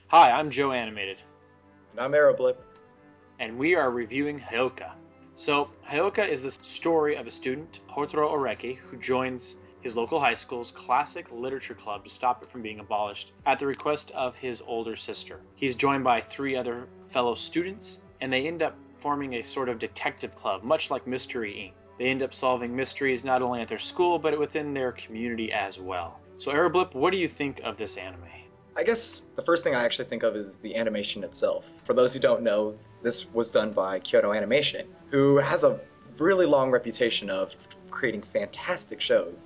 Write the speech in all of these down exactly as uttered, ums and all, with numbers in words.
Hi, I'm Joe Animated, And I'm Aeroblip. and we are reviewing Hyoka. So, Hyoka is the story of a student, Hotaro Oreki, who joins his local high school's classic literature club to stop it from being abolished at the request of his older sister. He's joined by three other fellow students, and they end up forming a sort of detective club, much like Mystery Incorporated. They end up solving mysteries not only at their school, but within their community as well. So, Aeroblip, what do you think of this anime? I guess the first thing I actually think of is the animation itself. For those who don't know, this was done by Kyoto Animation, who has a really long reputation of creating fantastic shows.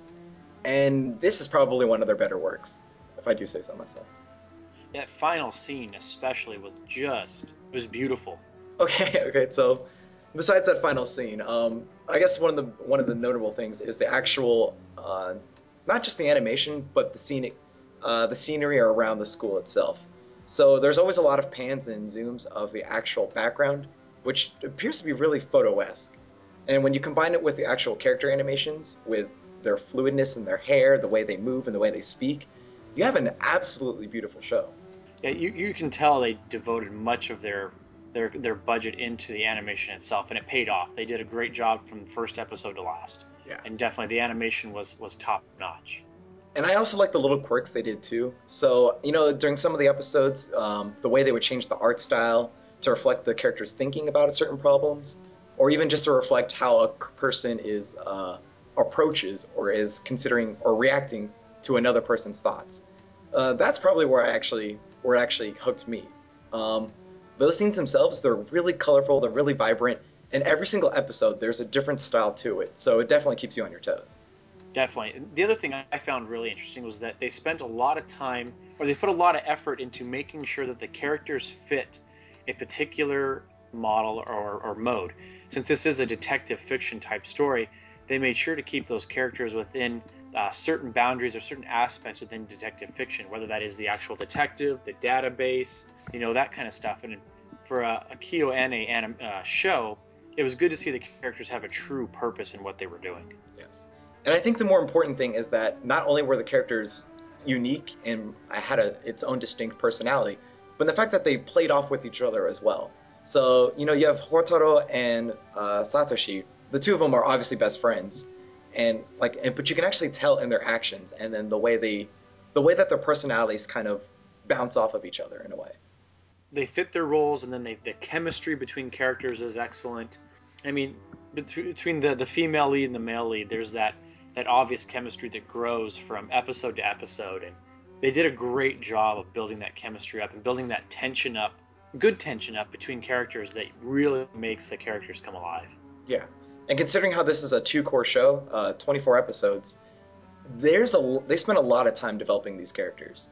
And this is probably one of their better works, if I do say so myself. That final scene especially was just, it was beautiful. Okay, okay, so besides that final scene, um, I guess one of the one of the notable things is the actual, uh, not just the animation, but the scenic, uh, the scenery around the school itself. So there's always a lot of pans and zooms of the actual background, which appears to be really photo-esque. And when you combine it with the actual character animations, with their fluidness in their hair, the way they move, and the way they speak, you have an absolutely beautiful show. Yeah, you, you can tell they devoted much of their their their budget into the animation itself, and it paid off. They did a great job from the first episode to last, Yeah. and definitely the animation was was top notch. And I also like the little quirks they did too. So, you know, during some of the episodes, um, the way they would change the art style to reflect the characters thinking about certain problems, or even just to reflect how a person is uh, approaches or is considering or reacting to another person's thoughts. Uh, that's probably where I actually where it actually hooked me. Um, those scenes themselves, they're really colorful, they're really vibrant, and every single episode there's a different style to it. So it definitely keeps you on your toes. Definitely. The other thing I found really interesting was that they spent a lot of time, or they put a lot of effort into making sure that the characters fit a particular model or, or mode. Since this is a detective fiction type story, they made sure to keep those characters within uh, certain boundaries or certain aspects within detective fiction, whether that is the actual detective, the database, you know, that kind of stuff. And for a, a Kyoto Anime anim, uh, show, it was good to see the characters have a true purpose in what they were doing. Yes. And I think the more important thing is that not only were the characters unique and had a, its own distinct personality, but the fact that they played off with each other as well. So, you know, you have Hotaro and uh, Satoshi. The two of them are obviously best friends, and like, and, but you can actually tell in their actions and then the way they, the way that their personalities kind of bounce off of each other in a way. They fit their roles, and then they, the chemistry between characters is excellent. I mean, between the the female lead and the male lead, there's that that obvious chemistry that grows from episode to episode, and they did a great job of building that chemistry up and building that tension up, good tension up between characters that really makes the characters come alive. Yeah. And considering how this is a two-core show, uh, twenty-four episodes, there's a they spent a lot of time developing these characters.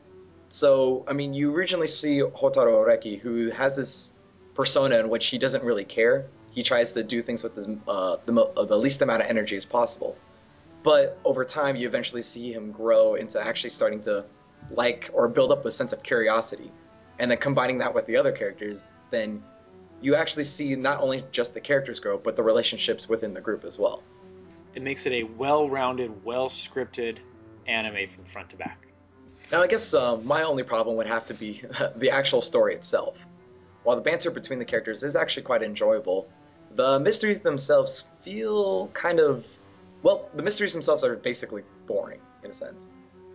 So, I mean, you originally see Hotaro Oreki, who has this persona in which he doesn't really care. He tries to do things with his, uh, the, uh, the least amount of energy as possible. But over time, you eventually see him grow into actually starting to like or build up a sense of curiosity. And then combining that with the other characters, then you actually see not only just the characters grow, but the relationships within the group as well. It makes it a well-rounded, well-scripted anime from front to back. Now, I guess uh, my only problem would have to be the actual story itself. While the banter between the characters is actually quite enjoyable, the mysteries themselves feel kind of, well, the mysteries themselves are basically boring in a sense.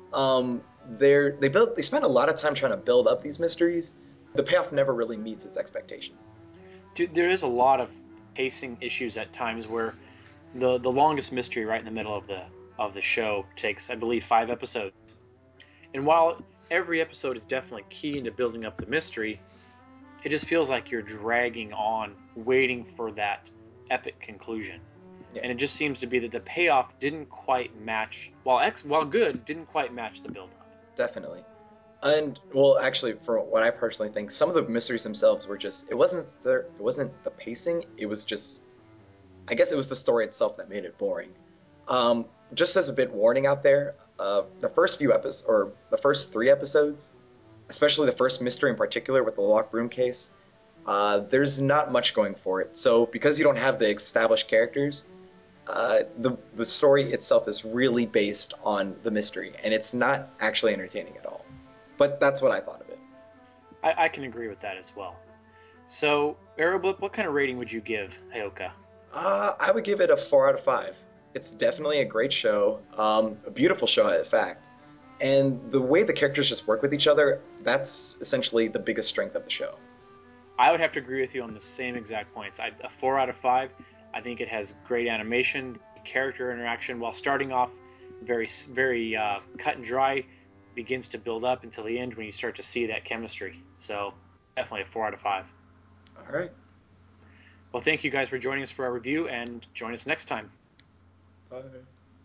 Um, they're they built they spend a lot of time trying to build up these mysteries. The payoff never really meets its expectation. Dude, there is a lot of pacing issues at times where the the longest mystery right in the middle of the of the show takes, I believe, five episodes. And while every episode is definitely key into building up the mystery, it just feels like you're dragging on, waiting for that epic conclusion. Yeah, And it just seems to be that the payoff didn't quite match, while ex, while good, didn't quite match the build-up. definitely. And well, actually, for what I personally think, some of the mysteries themselves were just it wasn't the, it wasn't the pacing. It was just I guess it was the story itself that made it boring. Um, just as a bit warning out there, uh, the first few episodes, or the first three episodes, especially the first mystery in particular with the locked room case, uh, there's not much going for it. So because you don't have the established characters, uh, the the story itself is really based on the mystery, and it's not actually entertaining at all. But that's what I thought of it. I, I can agree with that as well. So, Aeroblip, what kind of rating would you give Hayoka? Uh, I would give it a four out of five. It's definitely a great show, um, a beautiful show, in fact. And the way the characters just work with each other, that's essentially the biggest strength of the show. I would have to agree with you on the same exact points. I, a four out of five. I think it has great animation, character interaction, while starting off very, very uh, cut and dry, begins to build up until the end when you start to see that chemistry. So, definitely a four out of five. All right. Well, thank you guys for joining us for our review, and join us next time. Bye.